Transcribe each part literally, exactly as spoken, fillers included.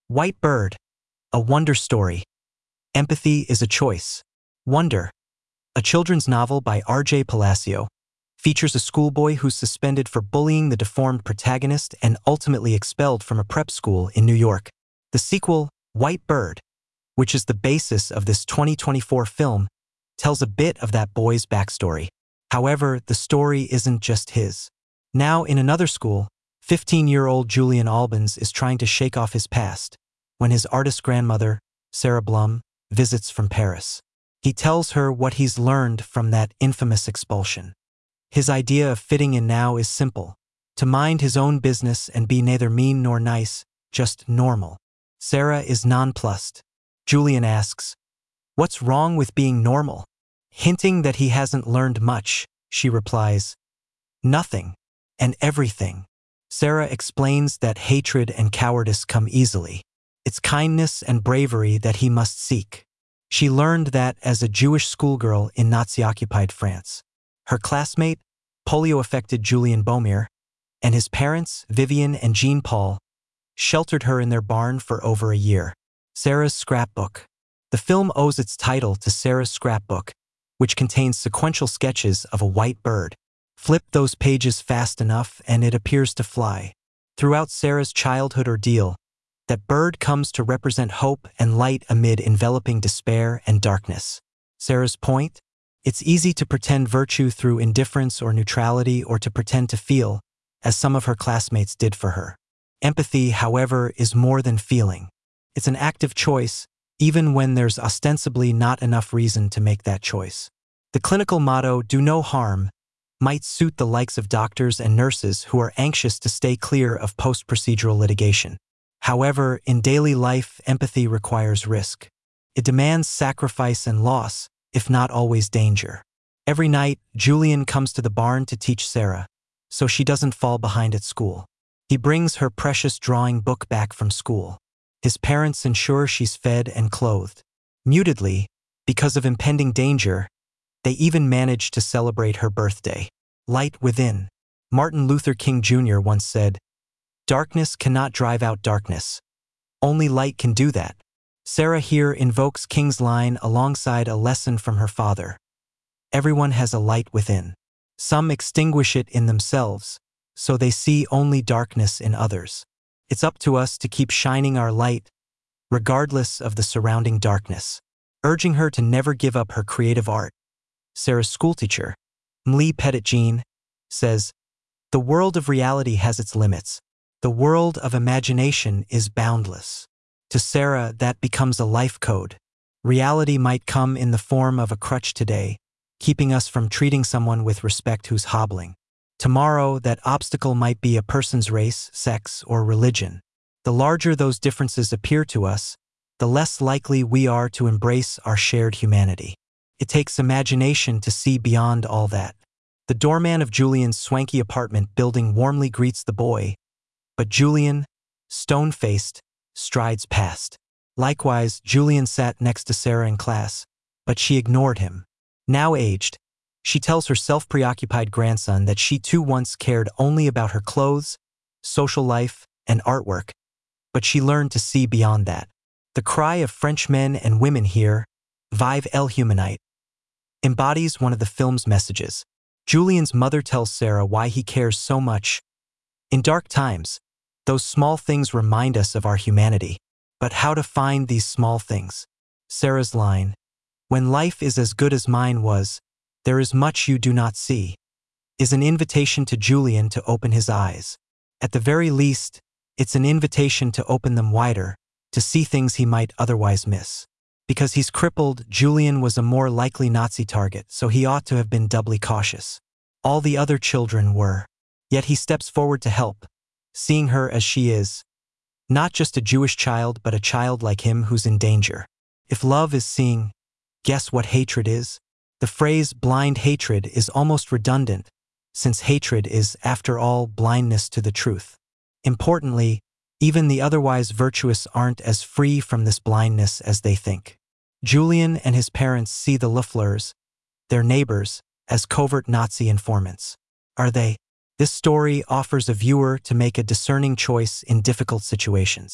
White Bird, a wonder story. Empathy is a choice. Wonder, a children's novel by R J Palacio, features a schoolboy who's suspended for bullying the deformed protagonist and ultimately expelled from a prep school in New York. The sequel, White Bird, which is the basis of this twenty twenty-four film, tells a bit of that boy's backstory. However, the story isn't just his. Now, in another school, fifteen-year-old Julian Albans is trying to shake off his past when his artist grandmother, Sarah Blum, visits from Paris. He tells her what he's learned from that infamous expulsion. His idea of fitting in now is simple: to mind his own business and be neither mean nor nice, just normal. Sarah is nonplussed. Julian asks, "What's wrong with being normal?" Hinting that he hasn't learned much, she replies, "Nothing and everything." Sarah explains that hatred and cowardice come easily. It's kindness and bravery that he must seek. She learned that as a Jewish schoolgirl in Nazi-occupied France. Her classmate, polio-affected Julian Baumire, and his parents, Vivian and Jean Paul, sheltered her in their barn for over a year. Sarah's scrapbook. The film owes its title to Sarah's scrapbook, which contains sequential sketches of a white bird. Flip those pages fast enough and it appears to fly. Throughout Sarah's childhood ordeal, that bird comes to represent hope and light amid enveloping despair and darkness. Sarah's point? It's easy to pretend virtue through indifference or neutrality, or to pretend to feel, as some of her classmates did for her. Empathy, however, is more than feeling. It's an active choice, even when there's ostensibly not enough reason to make that choice. The clinical motto, "Do no harm," might suit the likes of doctors and nurses who are anxious to stay clear of post-procedural litigation. However, in daily life, empathy requires risk. It demands sacrifice and loss, if not always danger. Every night, Julian comes to the barn to teach Sarah, so she doesn't fall behind at school. He brings her precious drawing book back from school. His parents ensure she's fed and clothed. Mutedly, because of impending danger, they even manage to celebrate her birthday. Light within. Martin Luther King Junior once said, "Darkness cannot drive out darkness. Only light can do that." Sarah here invokes King's line alongside a lesson from her father. Everyone has a light within. Some extinguish it in themselves, so they see only darkness in others. It's up to us to keep shining our light, regardless of the surrounding darkness. Urging her to never give up her creative art, Sarah's schoolteacher, Mlee Pettit-Jean, says, "The world of reality has its limits. The world of imagination is boundless." To Sarah, that becomes a life code. Reality might come in the form of a crutch today, keeping us from treating someone with respect who's hobbling. Tomorrow, that obstacle might be a person's race, sex, or religion. The larger those differences appear to us, the less likely we are to embrace our shared humanity. It takes imagination to see beyond all that. The doorman of Julian's swanky apartment building warmly greets the boy, but Julian, stone-faced, strides past. Likewise, Julian sat next to Sarah in class, but she ignored him. Now aged, she tells her self-preoccupied grandson that she too once cared only about her clothes, social life, and artwork, but she learned to see beyond that. The cry of French men and women here, "Vive el humanite," embodies one of the film's messages. Julian's mother tells Sarah why he cares so much. In dark times, those small things remind us of our humanity. But how to find these small things? Sarah's line, "When life is as good as mine was, there is much you do not see," is an invitation to Julian to open his eyes. At the very least, it's an invitation to open them wider, to see things he might otherwise miss. Because he's crippled, Julian was a more likely Nazi target, so he ought to have been doubly cautious. All the other children were. Yet he steps forward to help, seeing her as she is. Not just a Jewish child, but a child like him who's in danger. If love is seeing, guess what hatred is? The phrase blind hatred is almost redundant, since hatred is, after all, blindness to the truth. Importantly, even the otherwise virtuous aren't as free from this blindness as they think. Julian and his parents see the Lafleurs, their neighbors, as covert Nazi informants. Are they? This story offers a viewer to make a discerning choice in difficult situations.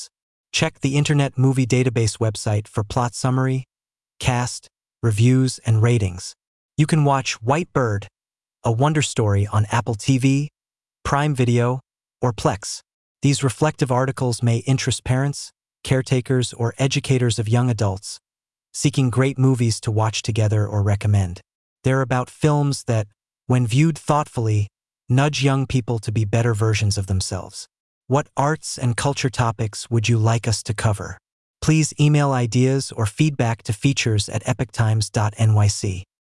Check the Internet Movie Database website for plot summary, cast, reviews, and ratings. You can watch White Bird, a wonder story on Apple T V, Prime Video, or Plex. These reflective articles may interest parents, caretakers, or educators of young adults seeking great movies to watch together or recommend. They're about films that, when viewed thoughtfully, nudge young people to be better versions of themselves. What arts and culture topics would you like us to cover? Please email ideas or feedback to features at epoch times dot N Y C.